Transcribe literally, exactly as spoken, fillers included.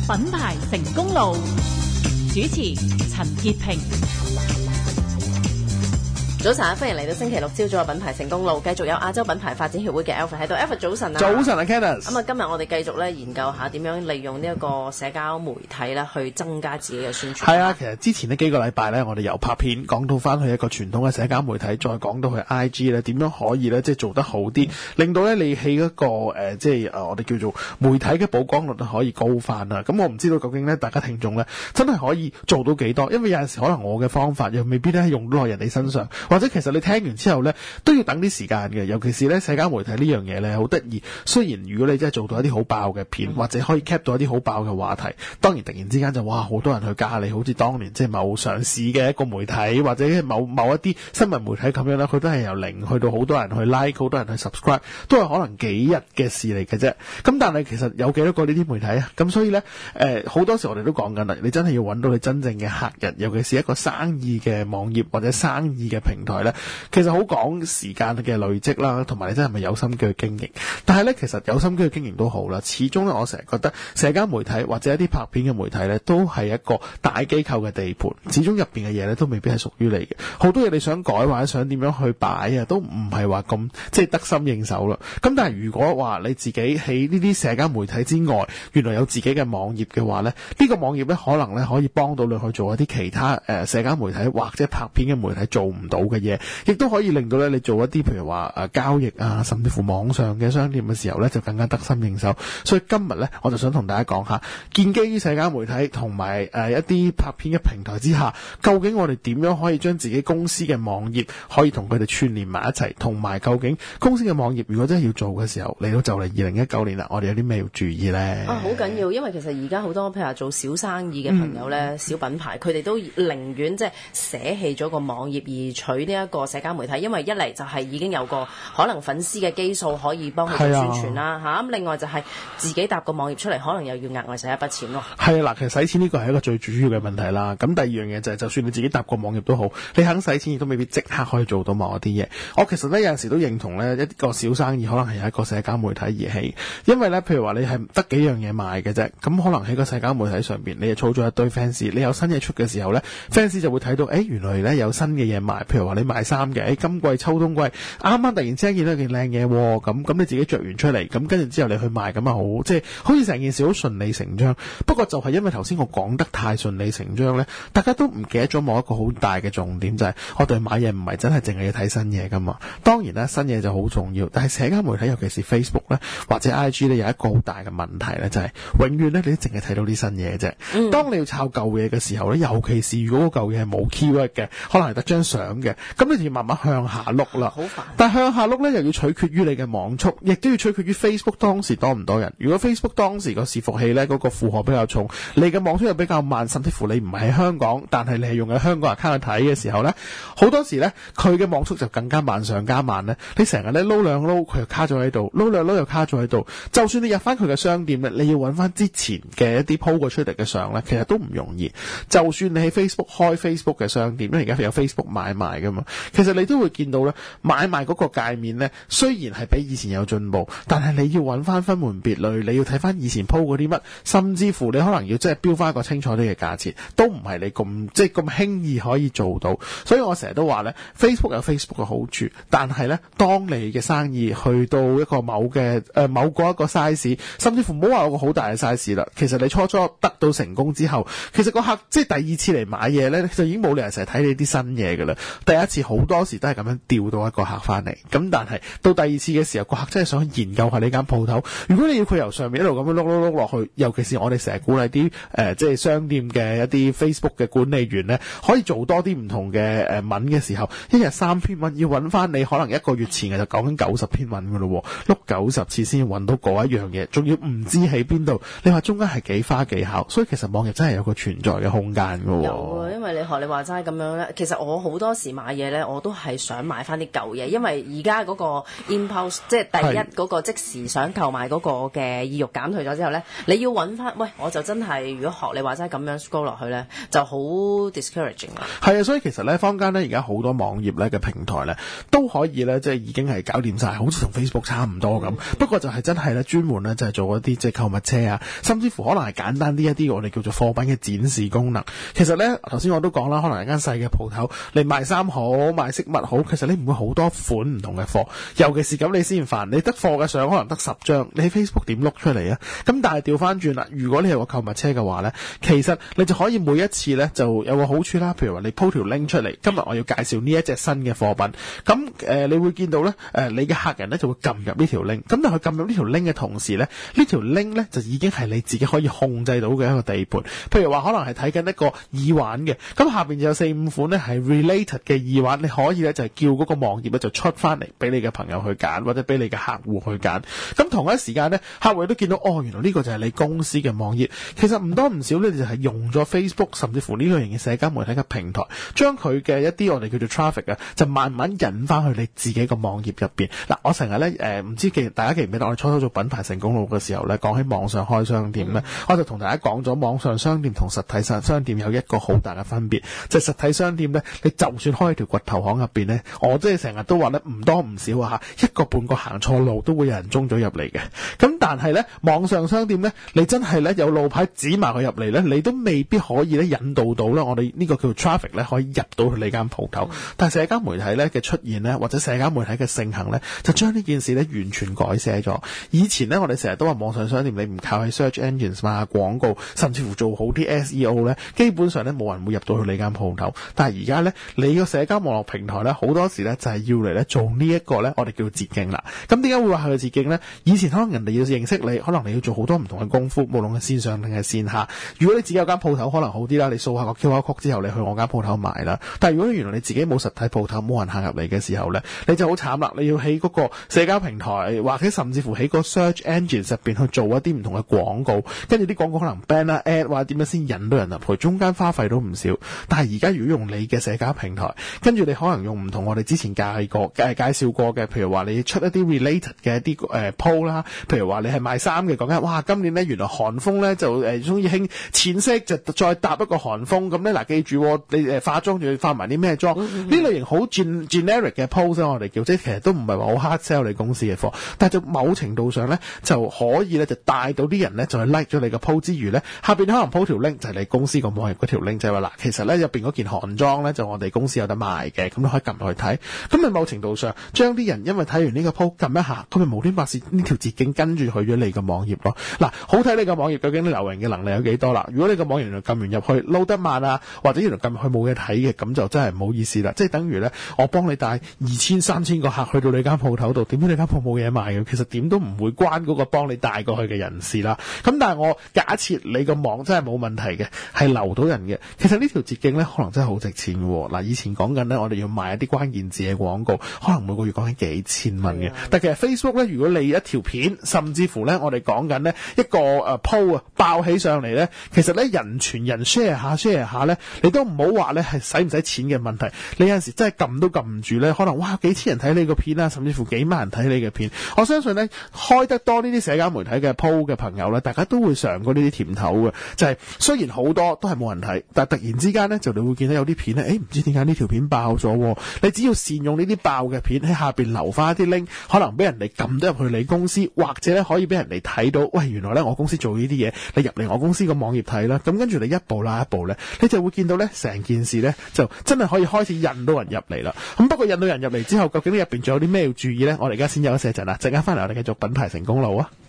品牌成功路，主持陳潔平。 早晨，歡迎嚟到星期六朝早嘅品牌成功路，繼續有亞洲品牌發展協會嘅 Alfred 喺度。Alfred 早晨啊！ 早晨啊 Candice。 咁啊，今日我哋繼續咧研究下點樣利用呢一個社交媒體咧，去增加自己嘅宣傳。 係啊，其實之前呢幾個禮拜咧，我哋由拍片講到翻去一個傳統嘅社交媒體，再講到去 I G 咧，點樣可以咧即係做得好啲，令到咧你喺一個誒、呃、即係誒、呃、我哋叫做媒體嘅曝光率可以高翻啦。咁我唔知道究竟咧大家聽眾咧真係可以做到幾多，因為有陣時可能我嘅方法又未必咧用到落人哋身上。或者其實你聽完之後呢，都要等啲時間嘅，尤其是呢社交媒體呢樣嘢呢，好得意。雖然如果你真係做到一啲好爆嘅片，或者可以 cap 到一啲好爆嘅話題，當然突然之間就哇好多人去加你，好似當年即係某上市嘅一個媒體，或者某某一啲新聞媒體咁樣啦，佢都係由零去到好多人去 like， 好多人去 subscribe， 都係可能幾日嘅事嚟嘅啫。咁但係其實有幾多個呢啲媒體啊？咁所以呢，誒好多時我哋都講緊啦，你真係要揾到你真正嘅客人，尤其是一個生意嘅網頁或者生意嘅平台呢。其實好講時間嘅累積啦，同埋你真係咪有心機去經營？但係咧，其實有心機去經營都好啦。始終咧，我成日覺得社交媒體或者一啲拍片嘅媒體咧，都係一個大機構嘅地盤。始終入邊嘅嘢咧，都未必係屬於你嘅。好多嘢你想改或者想點樣去擺啊，都唔係話咁即係得心應手啦。咁但係如果話你自己喺呢啲社交媒體之外，原來有自己嘅網頁嘅話咧，呢個網頁咧可能咧可以幫到你去做一啲其他誒社交媒體或者拍片嘅媒體做唔到嘅嘢。亦都可以令到咧你做一啲譬如話誒交易啊，甚至乎網上嘅商店嘅時候咧，就更加得心應手。所以今日咧，我就想同大家講下，建基於社交媒體同埋誒一啲拍片嘅平台之下，究竟我哋點樣可以將自己公司嘅網頁可以同佢哋串聯埋一齊，同埋究竟公司嘅網頁如果真係要做嘅時候，嚟到就嚟二零一九年啦，我哋有啲咩要注意咧？ 啊，好緊要，因為其實而家好多譬如話做小生意嘅朋友咧，嗯、小品牌，佢哋都寧願即係捨棄咗個網頁而取呢一個社交媒體，因為一嚟就係已經有個可能粉絲嘅基數可以幫佢做宣傳啦嚇，咁、啊、另外就係自己搭個網頁出嚟，可能又要額外使一筆錢咯。 係啊，嗱，其實使錢呢個係一個最主要嘅問題啦。咁第二樣嘢就係、是，就算你自己搭個網頁都好，你肯使錢亦都未必即刻可以做到某一啲嘢。我其實咧有陣時都認同咧，一個小生意可能係一個社交媒體而起，因為咧譬如話你係得幾樣嘢賣嘅啫，咁可能喺個社交媒體上邊，你又儲咗一堆 fans， 你有新嘢出嘅時候咧 ，fans 就會睇到，誒原來咧有新嘅嘢賣，譬如話你賣衫嘅，誒今季秋冬季啱啱突然之間見到件靚嘢，咁咁你自己着完出嚟，咁跟住之後你去賣，咁啊好，即係好似成件事好順理成章。不過就係因為頭先我講得太順理成章咧，大家都唔記得咗某一個好大嘅重點，就係、是、我哋買嘢唔係真係淨係要睇新嘢噶嘛。當然啦，新嘢就好重要，但係社交媒體尤其是 Facebook 咧或者 I G 咧有一個好大嘅問題咧，就係、是、永遠咧你都淨係睇到啲新嘢啫。嗯、當你要抄舊嘢嘅時候咧，尤其是如果嗰舊嘢係冇 keyword 嘅，可能係得張相嘅，咁你就要慢慢向下碌啦。好煩。但係向下碌咧又要取決於你嘅網速，亦都要取決於 Facebook 當時多唔多人。如果 Facebook 當時個伺服器咧嗰個負荷比較重，你嘅網速又比較慢，甚至乎你唔係喺香港，但係你係用喺香港 account 去睇嘅時候咧，好多時咧佢嘅網速就更加慢上加慢咧。你成日咧撈兩撈，佢又卡咗喺度；撈兩撈又卡咗喺度。就算你入翻佢嘅商店咧，你要揾翻之前嘅一啲 po 過出嚟嘅相咧，其實都唔容易。就算你喺 Facebook 開 Facebook 嘅商店，因為而家有 Facebook 買賣噶嘛，其實你都會見到咧買賣嗰個界面咧，雖然係比以前有進步，但係你要揾翻分門別類，你要睇翻以前 po 嗰啲乜，甚至乎你可能要即係標翻一個清楚啲嘅價錢，都唔係你咁即係咁輕易可以做到。所以我成日都話咧 ，Facebook 有 Facebook 嘅好處，但係咧，當你嘅生意去到一個某嘅誒、呃、某個一個 size， 甚至乎唔好話有個好大嘅 size 啦，其實你初初得到成功之後，其實個客即係第二次嚟買嘢咧，就已經冇理由成日睇你啲新嘢噶啦。第一次好多時都係咁樣調到一個客翻嚟，咁但係到第二次嘅時候，個客真係想研究下呢間鋪頭。如果你要佢由上面一路咁樣碌碌碌落去，尤其是我哋成日鼓勵啲誒即係商店嘅一啲 Facebook 嘅管理員咧，可以做多啲唔同嘅誒、呃、文嘅時候，一日三篇文要揾翻你可能一個月前嘅就講緊九十篇文噶咯，碌九十次先揾到嗰一樣嘢，仲要唔知喺邊度。你話中間係幾花幾巧，所以其實網頁真係有個存在嘅空間噶。 有啊，因為你學你話齋咁樣咧，其實我好多時買買嘢咧，我都係想買翻啲舊嘢，因為而家嗰個 impulse 即係第一嗰個即時想購買嗰個嘅意欲減退咗之後咧，你要揾翻，喂，我就真係如果學你話齋咁樣 scroll 落去咧，就好 discouraging 啦。 係啊，所以其實咧，坊間咧而家好多網頁咧嘅平台咧都可以咧，即係已經係搞掂晒，好似同 Facebook 差唔多咁。嗯、不過就係真係咧，專門咧就係做一啲即係購物車啊，甚至乎可能係簡單啲一啲我哋叫做貨品嘅展示功能。其實咧，頭先我都講啦，可能係間細嘅鋪頭，你賣衫好，賣飾物好，其實你唔會好多款唔同嘅貨，尤其是咁你先煩，你得貨嘅相可能得十張，你喺 Facebook 點碌出嚟啊？咁但係調翻轉啦，如果你係個購物車嘅話咧，其實你就可以每一次咧就有個好處啦。譬如話你鋪條 link 出嚟，今日我要介紹呢一隻新嘅貨品，咁誒、呃、你會見到咧誒、呃、你嘅客人咧就會撳入呢條 link，咁但係佢撳入呢條 link 嘅同時咧，呢條 link 咧就已經係你自己可以控制到嘅一個地盤。譬如話可能係睇緊一個耳環嘅，咁下邊就有四五款咧係 related 嘅耳環，你可以咧就係叫嗰個網頁咧就出翻嚟俾你嘅朋友去揀，或者俾你嘅客戶去揀。咁同一時間咧，客戶都見到哦，原來呢個就係你公司嘅網頁。其實唔多唔少咧，就係用咗 Facebook 甚至乎呢類型嘅社交媒體嘅平台，將佢嘅一啲我哋叫做 traffic 啊，就慢慢引翻去你自己個網頁入邊。嗱，我成日咧誒，唔知記大家記唔記得我哋初初做品牌成功路嘅時候咧，講起網上開商店咧，我就同大家講咗網上商店同實體商商店有一個好大嘅分別，就係實體商店咧，你就算開條掘頭巷入邊咧，我即係成日都話咧唔多唔少啊嚇，一個半個行錯路都會有人衝咗入嚟嘅。咁但係咧網上商店咧，你真係咧有路牌指埋佢入嚟咧，你都未必可以咧引導到咧我哋呢個叫做 traffic 咧可以入到去你間鋪頭。但係社交媒體咧嘅出現咧，或者社交媒體嘅盛行咧，就將呢件事咧完全改寫咗。以前咧我哋成日都話網上商店你唔靠喺 search engines 嘛廣告，甚至乎做好啲 S E O 咧，基本上咧冇人會入到去你間鋪頭。但係而家咧你個社交網絡平台咧好多時咧就係要嚟咧做呢一個咧我哋叫做捷徑啦。咁點解會話係個捷徑咧？以前可能人哋要認識你，可能你要做好多唔同嘅功夫，無論係線上定係線下。如果你自己有間鋪頭可能好啲啦，你掃下個 Q R code 之後你去我間鋪頭買啦。但係如果原來你自己冇實體鋪頭，冇人行入嚟嘅時候咧，你就好慘啦。你要喺嗰個社交平台或者甚至乎喺個 search engine 入邊去做一啲唔同嘅廣告，跟住啲廣告可能 banner ad 或者點樣先引到人入去，中間花費都唔少。但係而家如果用你嘅社交平台，跟住你可能用唔同我哋之前介過介介紹過嘅，譬如話你出一啲 related 嘅一啲誒 po 啦，譬如話你係賣衫嘅，講緊哇今年咧原來韓風咧就誒中意興淺色，就再搭一個韓風咁咧。嗱，記住你誒化妝仲要化埋啲咩妝？呢、嗯嗯、類型好 gen, generic 嘅 post 我哋叫，即係其實都唔係話好 hard sell 你公司嘅貨，但係就某程度上咧就可以咧就帶到啲人咧就係 like 咗你個 post 之餘咧，下邊可能 po 條 link 就係你公司個網頁嗰條 link，就係話嗱，其實咧入邊嗰件韓裝咧就我哋公司有得賣嘅，咁你可以撳落去睇。咁你某程度上將啲人因為睇完呢個 post 撳一下，佢咪無端白事呢條捷徑跟住去咗你個網頁咯。嗱，好睇你個網頁究竟留人嘅能力有幾多啦？如果你個網頁原來撳完入去撈得慢啊，或者原來撳入去冇嘢睇嘅，咁就真係唔好意思啦。即係等於咧，我幫你帶二千三千個客去到你間鋪頭度，點解你間鋪冇嘢賣嘅？其實點都唔會關嗰個幫你帶過去嘅人士啦。咁但係我假設你個網真係冇問題嘅，係留到人嘅，其實呢條捷徑咧可能真係好值錢嘅。嗱，以前講緊咧，我哋要賣一啲關鍵字嘅廣告，可能每個月講緊幾千蚊嘅。但其實 Facebook 咧，如果你一條片，甚至乎咧，我哋講緊咧一個誒 po 啊爆起上嚟咧，其實咧人傳人 share 下 share 下咧，你都唔好話咧係使唔使錢嘅問題。你有陣時真係撳都撳唔住咧，可能哇幾千人睇你個片啊，甚至乎幾萬人睇你嘅片。我相信咧開得多呢啲社交媒體嘅 po 嘅朋友咧，大家都會嘗過呢啲甜頭嘅。就係、是、雖然好多都係冇人睇，但係突然之間咧就你會見到有啲片咧，誒唔知點解呢條片爆咗。你只要善用呢啲爆嘅片喺下邊留翻一啲 link， 可能俾人哋撳得入去你公司，或者咧可以俾人哋睇到，喂原來咧我公司做呢啲嘢，你入嚟我公司個網頁睇啦。咁跟住你一步啦一步咧，你就會見到咧成件事咧就真係可以開始引到人入嚟啦。咁不過引到人入嚟之後，究竟呢入邊仲有啲咩要注意咧？我哋而家先休息一陣啦，陣間翻嚟我哋繼續品牌成功路啊！